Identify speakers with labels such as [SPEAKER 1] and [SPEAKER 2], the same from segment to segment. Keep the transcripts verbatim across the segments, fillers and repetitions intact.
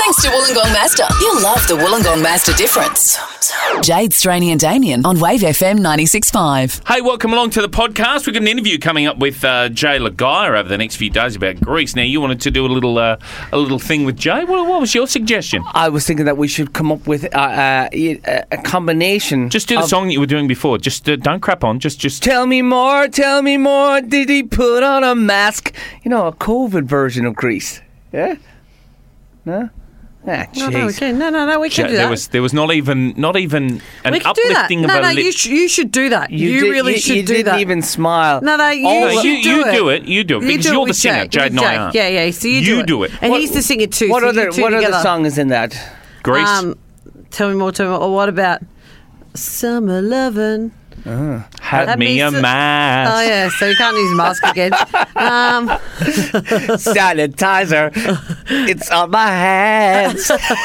[SPEAKER 1] Thanks to Wollongong Master. You'll love the Wollongong Master difference. Jade, Straney and Damien on Wave F M ninety-six point five.
[SPEAKER 2] Hey, welcome along to the podcast. We've got an interview coming up with uh, Jay Laguire over the next few days about Greece. Now, you wanted to do a little uh, a little thing with Jay. What, what was your suggestion?
[SPEAKER 3] I was thinking that we should come up with uh, uh, a, a combination.
[SPEAKER 2] Just do the
[SPEAKER 3] of,
[SPEAKER 2] song that you were doing before. Just uh, don't crap on. Just, just
[SPEAKER 3] Tell me more, tell me more. Did he put on a mask? You know, a COVID version of Greece. Yeah? No? Ah,
[SPEAKER 4] No, no, we
[SPEAKER 3] jeez.
[SPEAKER 4] can. No, no, no, we can
[SPEAKER 2] Ja-
[SPEAKER 4] do that.
[SPEAKER 2] there was there was not even not even an
[SPEAKER 4] we can do that.
[SPEAKER 2] uplifting
[SPEAKER 4] No,
[SPEAKER 2] of
[SPEAKER 4] no,
[SPEAKER 2] a lip.
[SPEAKER 4] you, sh- you should do that. You,
[SPEAKER 3] did-
[SPEAKER 4] really
[SPEAKER 3] you,
[SPEAKER 4] should
[SPEAKER 3] you
[SPEAKER 4] do
[SPEAKER 3] didn't
[SPEAKER 4] that.
[SPEAKER 3] even smile.
[SPEAKER 4] No, no, you,
[SPEAKER 2] Oh,
[SPEAKER 4] should
[SPEAKER 2] you,
[SPEAKER 4] do
[SPEAKER 2] you
[SPEAKER 4] it.
[SPEAKER 2] do it. You do it
[SPEAKER 4] You
[SPEAKER 2] because
[SPEAKER 4] do it
[SPEAKER 2] you're the
[SPEAKER 4] with
[SPEAKER 2] singer.
[SPEAKER 4] Jake,
[SPEAKER 2] Jade
[SPEAKER 4] with
[SPEAKER 2] and I
[SPEAKER 4] Jake.
[SPEAKER 2] aren't.
[SPEAKER 4] Yeah, yeah. So you,
[SPEAKER 2] You
[SPEAKER 4] do, it.
[SPEAKER 2] do it.
[SPEAKER 4] And
[SPEAKER 3] What-
[SPEAKER 4] he's the singer too.
[SPEAKER 3] What
[SPEAKER 4] so
[SPEAKER 3] other
[SPEAKER 4] you two
[SPEAKER 3] what other
[SPEAKER 4] together.
[SPEAKER 3] song is in that?
[SPEAKER 2] Greece.
[SPEAKER 4] Um, tell me more, tell me more. Or what about Summer Lovin'?
[SPEAKER 2] had,
[SPEAKER 4] had
[SPEAKER 2] me
[SPEAKER 4] me
[SPEAKER 2] a
[SPEAKER 4] so-
[SPEAKER 2] mask.
[SPEAKER 4] Oh, yeah, so you can't use mask again. Um,
[SPEAKER 3] Sanitizer. It's on my hands.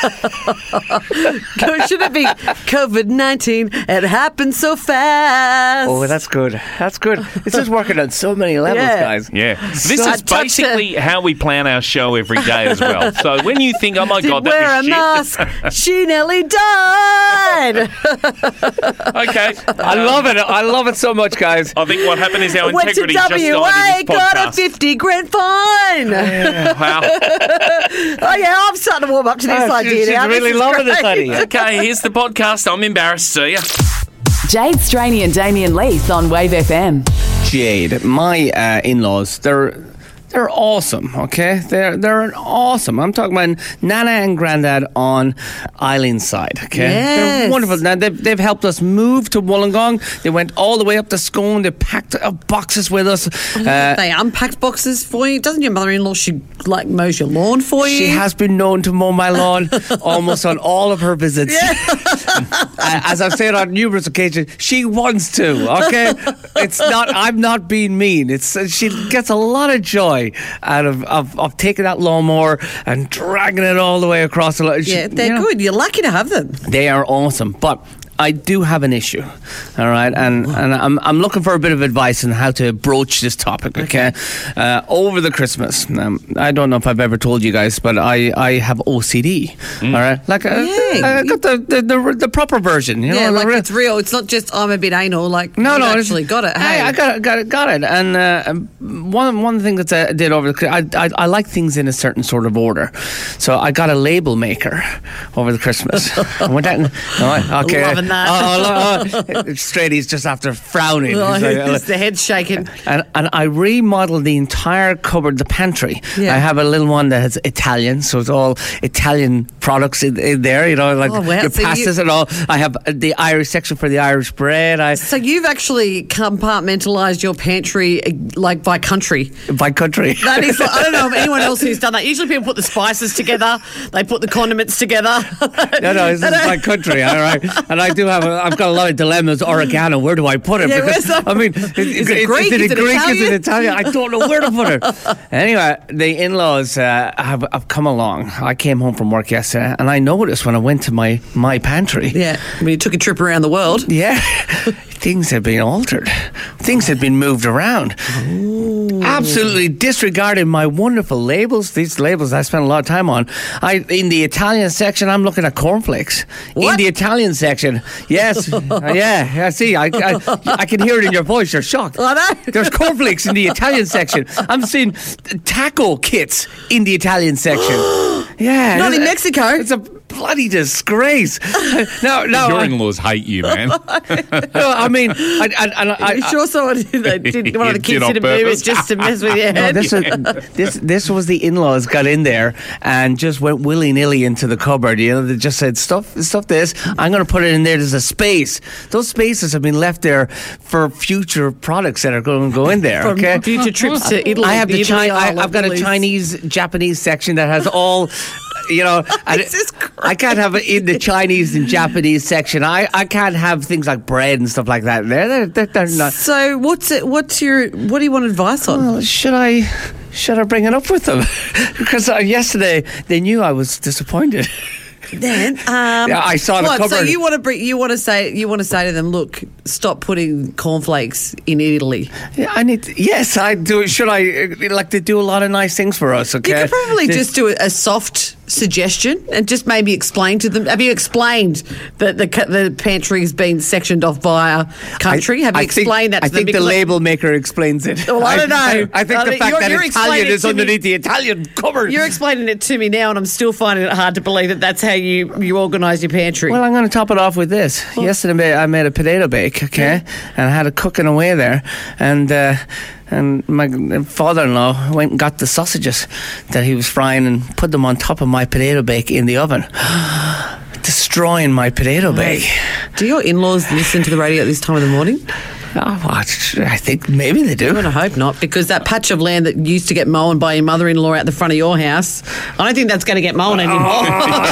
[SPEAKER 4] should it be COVID nineteen? It happened so fast.
[SPEAKER 3] Oh, that's good. That's good. It's just working on so many levels,
[SPEAKER 4] Yeah.
[SPEAKER 3] guys.
[SPEAKER 2] Yeah, this
[SPEAKER 4] So I
[SPEAKER 2] is
[SPEAKER 4] touched
[SPEAKER 2] basically how we plan our show every day as well. So when you think, oh my
[SPEAKER 4] Did
[SPEAKER 2] god,
[SPEAKER 4] wear
[SPEAKER 2] that
[SPEAKER 4] a
[SPEAKER 2] was shit.
[SPEAKER 4] mask. She nearly died.
[SPEAKER 2] Okay,
[SPEAKER 3] I love it. I love it so much, guys.
[SPEAKER 2] I think what happened is our
[SPEAKER 4] Went to
[SPEAKER 2] integrity just died
[SPEAKER 4] W
[SPEAKER 2] in
[SPEAKER 4] A,
[SPEAKER 2] this
[SPEAKER 4] got a
[SPEAKER 2] podcast.
[SPEAKER 4] fifty grand fine.
[SPEAKER 2] Wow.
[SPEAKER 4] Oh yeah, I'm starting to warm up to this
[SPEAKER 3] Oh,
[SPEAKER 4] idea
[SPEAKER 3] she's
[SPEAKER 4] now.
[SPEAKER 3] really
[SPEAKER 4] this is
[SPEAKER 3] loving this
[SPEAKER 4] great.
[SPEAKER 3] idea.
[SPEAKER 2] Okay, here's the podcast. I'm embarrassed. See ya.
[SPEAKER 1] Jade, Straney and Damien Leith on Wave F M.
[SPEAKER 3] Jade, my uh, in-laws, they're they're awesome. Okay, they're they're awesome. I'm talking about Nana and Grandad on Island Side. Okay, they're
[SPEAKER 4] Yes.
[SPEAKER 3] wonderful. Now they've they've helped us move to Wollongong. They went all the way up to Scone. They packed uh, boxes with us. Uh,
[SPEAKER 4] They unpacked boxes for you. Doesn't your mother-in-law, she like mows your lawn for you?
[SPEAKER 3] She has been known to mow my lawn almost on all of her visits. Uh, As I've said on numerous occasions, she wants to. Okay, it's not. I'm not being mean. It's uh, she gets a lot of joy out of, of, of taking that lawnmower and dragging it all the way across the lawn. She-
[SPEAKER 4] Yeah, they're
[SPEAKER 3] you know,
[SPEAKER 4] good. You're lucky to have them.
[SPEAKER 3] They are awesome, but I do have an issue, all right, and and I'm I'm looking for a bit of advice on how to broach this topic. Okay, uh, over the Christmas, um, I don't know if I've ever told you guys, but I, I have O C D. All right, like uh,
[SPEAKER 4] Yeah.
[SPEAKER 3] I got the, the the the proper version. You
[SPEAKER 4] Yeah,
[SPEAKER 3] know,
[SPEAKER 4] like
[SPEAKER 3] the re-
[SPEAKER 4] it's real. It's not just I'm a bit anal. Like
[SPEAKER 3] no,
[SPEAKER 4] you've
[SPEAKER 3] no,
[SPEAKER 4] actually
[SPEAKER 3] it's-
[SPEAKER 4] got it.
[SPEAKER 3] Hey,
[SPEAKER 4] Hey,
[SPEAKER 3] I got it, got it, got it. And uh, one one thing that I did over the, I, I I like things in a certain sort of order, so I got a label maker over the Christmas. I went out and, oh, okay,
[SPEAKER 4] Loving that.
[SPEAKER 3] Oh, oh, oh. Straighty's just after frowning.
[SPEAKER 4] Oh,
[SPEAKER 3] He's like, oh,
[SPEAKER 4] it's the head shaking.
[SPEAKER 3] and, and I remodeled the entire cupboard, the pantry.
[SPEAKER 4] Yeah.
[SPEAKER 3] I have a little one that has Italian, so it's all Italian products in, in there, you know, like
[SPEAKER 4] Oh, wow.
[SPEAKER 3] your
[SPEAKER 4] So you-
[SPEAKER 3] pastas and all. I have the Irish section for the Irish bread. I
[SPEAKER 4] So you've actually compartmentalised your pantry uh, like by country.
[SPEAKER 3] by country.
[SPEAKER 4] That is, I don't know of anyone else who's done that. Usually people put the spices together, they put the condiments together.
[SPEAKER 3] No, no, this is my country, all right. And I do have, a, I've got a lot of dilemmas. Oregano, where do I put it?
[SPEAKER 4] Yeah,
[SPEAKER 3] Because,
[SPEAKER 4] where's that-
[SPEAKER 3] I mean, is,
[SPEAKER 4] Is it Greek?
[SPEAKER 3] Is it
[SPEAKER 4] Is it
[SPEAKER 3] Greek? Is it
[SPEAKER 4] Italian?
[SPEAKER 3] Italian? I don't know where to put it. Anyway, the in-laws uh, have, have come along. I came home from work yesterday, and I noticed when I went to my my pantry.
[SPEAKER 4] Yeah, when you took a trip around the world.
[SPEAKER 3] Yeah, things had been altered. Things had been moved around. Absolutely disregarding my wonderful labels. These labels I spent a lot of time on. I in the Italian section, I'm looking at cornflakes. In
[SPEAKER 4] What?
[SPEAKER 3] the Italian section, yes, uh, yeah, I see. I, I I can hear it in your voice. You're shocked.
[SPEAKER 4] I know.
[SPEAKER 3] There's cornflakes in the Italian section. I'm seeing taco kits in the Italian section. Yeah,
[SPEAKER 4] Not in
[SPEAKER 3] it's-
[SPEAKER 4] Mexico.
[SPEAKER 3] It's a bloody disgrace. no, no.
[SPEAKER 2] Your
[SPEAKER 3] I-
[SPEAKER 2] in-laws hate you, man.
[SPEAKER 3] no, I mean, I, I, I, I,
[SPEAKER 4] Are you sure someone did, did one of the
[SPEAKER 2] Did
[SPEAKER 4] kids
[SPEAKER 2] on
[SPEAKER 4] did a movie
[SPEAKER 2] purpose.
[SPEAKER 4] just to mess with your
[SPEAKER 3] No,
[SPEAKER 4] head?
[SPEAKER 3] this, was, this this was the in-laws got in there and just went willy-nilly into the cupboard. You know, they just said, stuff stuff this. I'm going to put it in there. There's a space. Those spaces have been left there for future products that are going to go in there.
[SPEAKER 4] From
[SPEAKER 3] Okay.
[SPEAKER 4] future trips to Italy.
[SPEAKER 3] I have the,
[SPEAKER 4] Italy
[SPEAKER 3] Chi- I,
[SPEAKER 4] Isle,
[SPEAKER 3] I've got a
[SPEAKER 4] please.
[SPEAKER 3] Chinese, Japanese section that has all. You know, and
[SPEAKER 4] This is
[SPEAKER 3] I can't have it in the Chinese and Japanese section. I, I can't have things like bread and stuff like that in there. They're, they're, they're not.
[SPEAKER 4] So what's it? What's your? What do you want advice on?
[SPEAKER 3] Well, should I should I bring it up with them? Because uh, yesterday they knew I was disappointed.
[SPEAKER 4] Then, um,
[SPEAKER 3] Yeah, I saw the
[SPEAKER 4] what, So
[SPEAKER 3] cupboard.
[SPEAKER 4] you want to bring, you want to say you want to say to them, look, stop putting cornflakes in Italy.
[SPEAKER 3] Yeah, I need. To, yes, I do. Should I uh, like they do a lot of nice things for us? Okay,
[SPEAKER 4] You could probably
[SPEAKER 3] They-
[SPEAKER 4] just do a, a soft suggestion and just maybe explain to them? Have you explained that the the pantry has been sectioned off by a country?
[SPEAKER 3] I,
[SPEAKER 4] Have you
[SPEAKER 3] I
[SPEAKER 4] explained
[SPEAKER 3] think,
[SPEAKER 4] that to
[SPEAKER 3] I
[SPEAKER 4] them?
[SPEAKER 3] think the label maker explains it.
[SPEAKER 4] Well, I don't know.
[SPEAKER 3] I, I think
[SPEAKER 4] I
[SPEAKER 3] the
[SPEAKER 4] mean,
[SPEAKER 3] fact
[SPEAKER 4] you're-
[SPEAKER 3] that
[SPEAKER 4] you're
[SPEAKER 3] Italian
[SPEAKER 4] explaining
[SPEAKER 3] is
[SPEAKER 4] to me-
[SPEAKER 3] underneath the Italian cupboard.
[SPEAKER 4] You're explaining it to me now, and I'm still finding it hard to believe that that's how you, you organise your pantry.
[SPEAKER 3] Well, I'm going to top it off with this. Yesterday I made a potato bake, okay, and I had it cooking away there, and uh, and my father-in-law went and got the sausages that he was frying and put them on top of my potato bake in the oven, destroying my potato bake.
[SPEAKER 4] Do your in-laws listen to the radio at this time of the morning?
[SPEAKER 3] Oh, I I think maybe they do.
[SPEAKER 4] I hope not, because that patch of land that used to get mown by your mother-in-law out the front of your house, I don't think that's going to get mown anymore.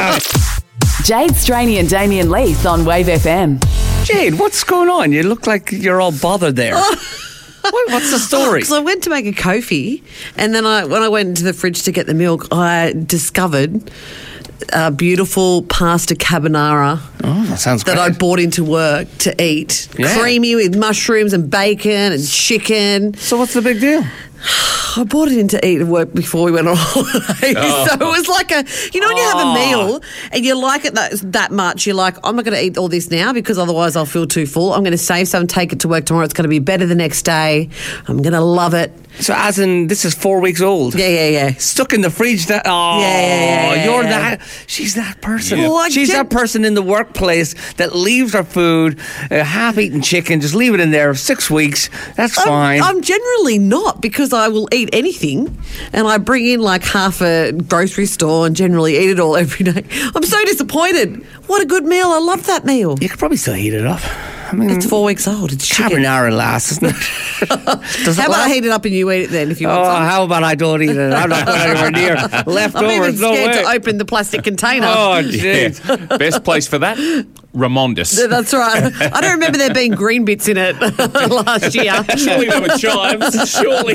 [SPEAKER 1] Jade Straney and Damien Leith on Wave F M.
[SPEAKER 3] Jade, what's going on? You look like you're all bothered there. What, what's the story?
[SPEAKER 4] Because I went to make a Kofi, and then I, when I went into the fridge to get the milk, I discovered a beautiful pasta carbonara
[SPEAKER 3] Oh, that sounds
[SPEAKER 4] that
[SPEAKER 3] great.
[SPEAKER 4] I bought into work to eat.
[SPEAKER 3] Yeah.
[SPEAKER 4] Creamy with mushrooms and bacon and chicken.
[SPEAKER 3] So what's the big deal?
[SPEAKER 4] I bought it in to eat at work before we went on holiday.
[SPEAKER 2] Oh.
[SPEAKER 4] So it was like a, you know, when you have a
[SPEAKER 2] Oh.
[SPEAKER 4] meal and you like it that, that much, you're like, I'm not going to eat all this now because otherwise I'll feel too full. I'm going to save some, take it to work tomorrow. It's going to be better the next day. I'm going to love it.
[SPEAKER 3] So as in, this is four weeks old.
[SPEAKER 4] Yeah, yeah, yeah.
[SPEAKER 3] Stuck in the fridge. That, oh,
[SPEAKER 4] Yeah, yeah, yeah,
[SPEAKER 3] you're
[SPEAKER 4] yeah.
[SPEAKER 3] that. She's that person.
[SPEAKER 2] Yeah.
[SPEAKER 4] Well, I
[SPEAKER 3] She's
[SPEAKER 4] gen-
[SPEAKER 3] that person in the workplace that leaves her food, uh, half-eaten chicken, just leave it in there six weeks. That's fine.
[SPEAKER 4] I'm, I'm generally not, because I will eat anything and I bring in like half a grocery store and generally eat it all every day. I'm so disappointed. What a good meal. I love that meal.
[SPEAKER 3] you could probably still heat it up. I mean,
[SPEAKER 4] It's four weeks old. It's chicken.
[SPEAKER 3] carbonara lasts, isn't it? Does it
[SPEAKER 4] How about I
[SPEAKER 3] last?
[SPEAKER 4] heat it up and you eat it then if you
[SPEAKER 3] Oh,
[SPEAKER 4] want some?
[SPEAKER 3] how about I don't eat it? I'm not going anywhere near
[SPEAKER 4] I'm even
[SPEAKER 3] leftovers. No
[SPEAKER 4] scared
[SPEAKER 3] way.
[SPEAKER 4] to open the plastic container.
[SPEAKER 3] Oh,
[SPEAKER 2] Yeah.
[SPEAKER 3] jeez.
[SPEAKER 2] Best place for that? Ramondis.
[SPEAKER 4] That's right. I don't remember there being green bits in it last year.
[SPEAKER 2] Surely there were chives. Surely.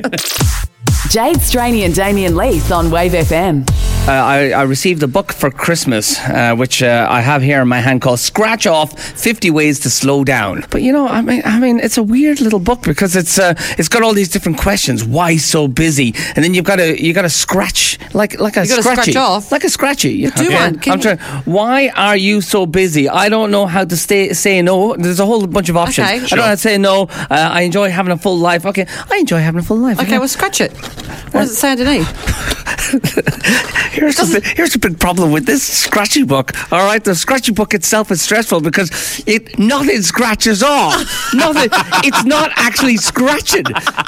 [SPEAKER 1] Jade Straney and Damien Leith on Wave F M.
[SPEAKER 3] Uh, I, I received a book for Christmas, uh, which uh, I have here in my hand, called "Scratch Off fifty Ways to Slow Down." But you know, I mean, I mean, it's a weird little book because it's uh, it's got all these different questions. Why so busy? And then you've got to you got to scratch like like a
[SPEAKER 4] You gotta
[SPEAKER 3] scratchy,
[SPEAKER 4] scratch off?
[SPEAKER 3] like a scratchy.
[SPEAKER 4] Do one. Can
[SPEAKER 3] I'm
[SPEAKER 4] you-
[SPEAKER 3] trying. Why are you so busy? I don't know how to stay say no. There's a whole bunch of options.
[SPEAKER 4] Okay.
[SPEAKER 3] I don't
[SPEAKER 2] Sure.
[SPEAKER 3] know how to say no. Uh, I enjoy having a full life. Okay, I enjoy having a full life.
[SPEAKER 4] Okay, well, scratch it. What does it say underneath?
[SPEAKER 3] Here's the, here's the big problem with this scratchy book. All right, the scratchy book itself is stressful because it nothing scratches off. Nothing. It's not actually scratching.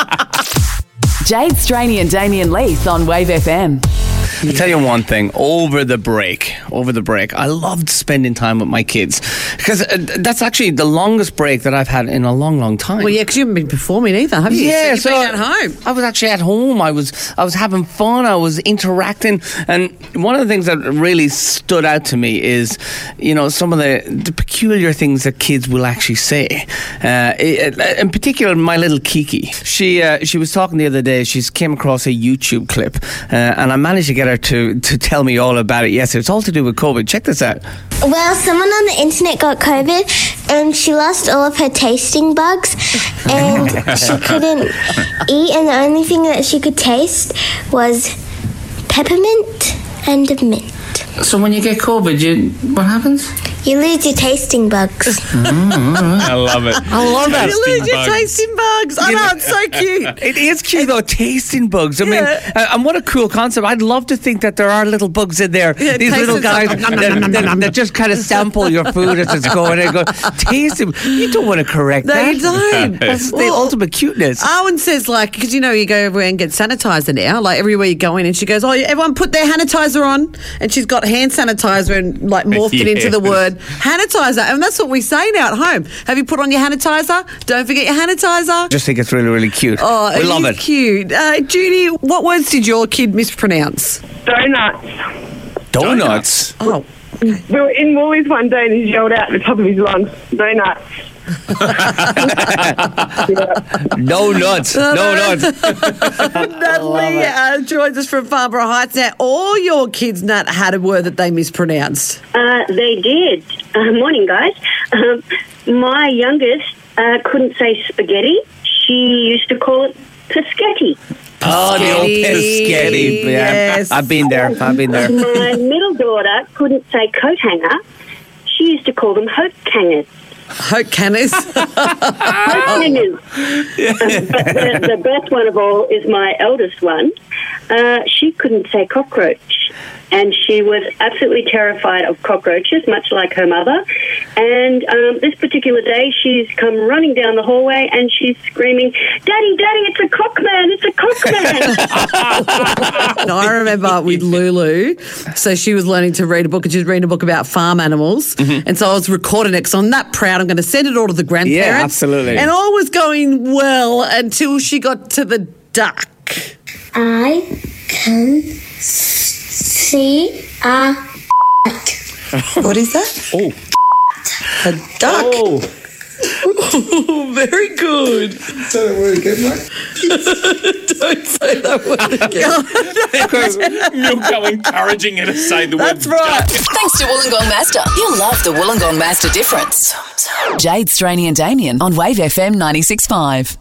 [SPEAKER 1] Jade Straney and Damien Leith on Wave F M.
[SPEAKER 3] I'll tell you one thing. Over the break, over the break, I loved spending time with my kids because uh, that's actually the longest break that I've had in a long, long time.
[SPEAKER 4] Well, yeah, because you haven't been performing either, have you?
[SPEAKER 3] Yeah,
[SPEAKER 4] so you've been at home.
[SPEAKER 3] I was actually at home. I was I was having fun. I was interacting, and one of the things that really stood out to me is, you know, some of the, the peculiar things that kids will actually say. Uh, in particular, my little Kiki. She uh, she was talking the other day. She came across a YouTube clip, uh, and I managed to get her to to tell me all about it. Yes, it's all to do with COVID. Check this out.
[SPEAKER 5] Well, someone on the internet got COVID and she lost all of her tasting bugs and she couldn't eat, and the only thing that she could taste was peppermint and mint.
[SPEAKER 3] So when you get COVID, you what happens?
[SPEAKER 5] You lose your tasting bugs.
[SPEAKER 2] I love it.
[SPEAKER 3] I love that.
[SPEAKER 4] You lose your
[SPEAKER 2] bugs.
[SPEAKER 4] tasting bugs. I
[SPEAKER 3] You
[SPEAKER 4] know,
[SPEAKER 3] know-
[SPEAKER 4] it's so cute.
[SPEAKER 3] It is cute though, tasting bugs. I
[SPEAKER 4] Yeah.
[SPEAKER 3] mean, uh, and what a cool concept. I'd love to think that there are little bugs in there.
[SPEAKER 4] Yeah,
[SPEAKER 3] These little
[SPEAKER 4] tasting
[SPEAKER 3] guys
[SPEAKER 4] stuff.
[SPEAKER 3] that,
[SPEAKER 4] Nom, nom, nom,
[SPEAKER 3] that-
[SPEAKER 4] nom,
[SPEAKER 3] that just kind of sample your food as it's going and go, taste them. You don't want to correct
[SPEAKER 4] No,
[SPEAKER 3] that.
[SPEAKER 4] you don't.
[SPEAKER 3] That's the
[SPEAKER 4] Well,
[SPEAKER 3] ultimate cuteness.
[SPEAKER 4] Owen says, like, because you know, you go everywhere and get sanitizer now, like everywhere you go in, and she goes, oh, everyone put their sanitizer on, and she's got hand sanitizer and like morphed it into the
[SPEAKER 2] Yes.
[SPEAKER 4] word sanitizer, and that's what we say now at home. Have you put on your sanitizer? Don't forget your sanitizer.
[SPEAKER 3] Just think it's really, really cute.
[SPEAKER 4] Oh,
[SPEAKER 3] we love
[SPEAKER 4] is
[SPEAKER 3] it.
[SPEAKER 4] cute. Uh, Judy, what words did your kid mispronounce?
[SPEAKER 6] Donuts.
[SPEAKER 3] Donuts.
[SPEAKER 4] Oh,
[SPEAKER 6] We were in Woolies one day and he yelled out at the top of his lungs, donuts.
[SPEAKER 3] No nuts. No nuts.
[SPEAKER 4] Natalie uh, joins us from Farnborough Heights. Now, all your kids, Nat, had a word that they mispronounced.
[SPEAKER 7] Uh, they did. Uh, morning, guys. Um, my youngest uh, couldn't say spaghetti. She used to call it Paschetti.
[SPEAKER 3] Oh, the old
[SPEAKER 4] Pescetti.
[SPEAKER 3] Pescetti. Yeah,
[SPEAKER 4] Yes.
[SPEAKER 3] I've been there. I've been there.
[SPEAKER 7] My middle daughter couldn't say coat hanger. She used to call them hope hangers.
[SPEAKER 4] Hope canners.
[SPEAKER 7] Hope hangers. Um, but the, the best one of all is my eldest one. Uh, she couldn't say cockroach. And she was absolutely terrified of cockroaches, much like her mother. And um, this particular day, she's come running down the hallway and she's screaming, "Daddy, Daddy, it's a cockman, it's a cockman."
[SPEAKER 4] And I remember with Lulu, so she was learning to read a book and she was reading a book about farm animals.
[SPEAKER 3] Mm-hmm.
[SPEAKER 4] And so I was recording it because I'm that proud. I'm going to send it all to the grandparents.
[SPEAKER 3] Yeah, absolutely.
[SPEAKER 4] And I was going well until she got to the duck.
[SPEAKER 5] I can see a
[SPEAKER 4] What is that?
[SPEAKER 3] Oh.
[SPEAKER 4] A duck.
[SPEAKER 3] Oh.
[SPEAKER 4] Very good.
[SPEAKER 8] Say that word again, mate.
[SPEAKER 4] Don't say that word again.
[SPEAKER 2] Milko encouraging her to say the word.
[SPEAKER 4] That's right.
[SPEAKER 1] Thanks to Wollongong Master. You'll love the Wollongong Master difference. Jade, Straney and Damien on Wave F M ninety-six point five.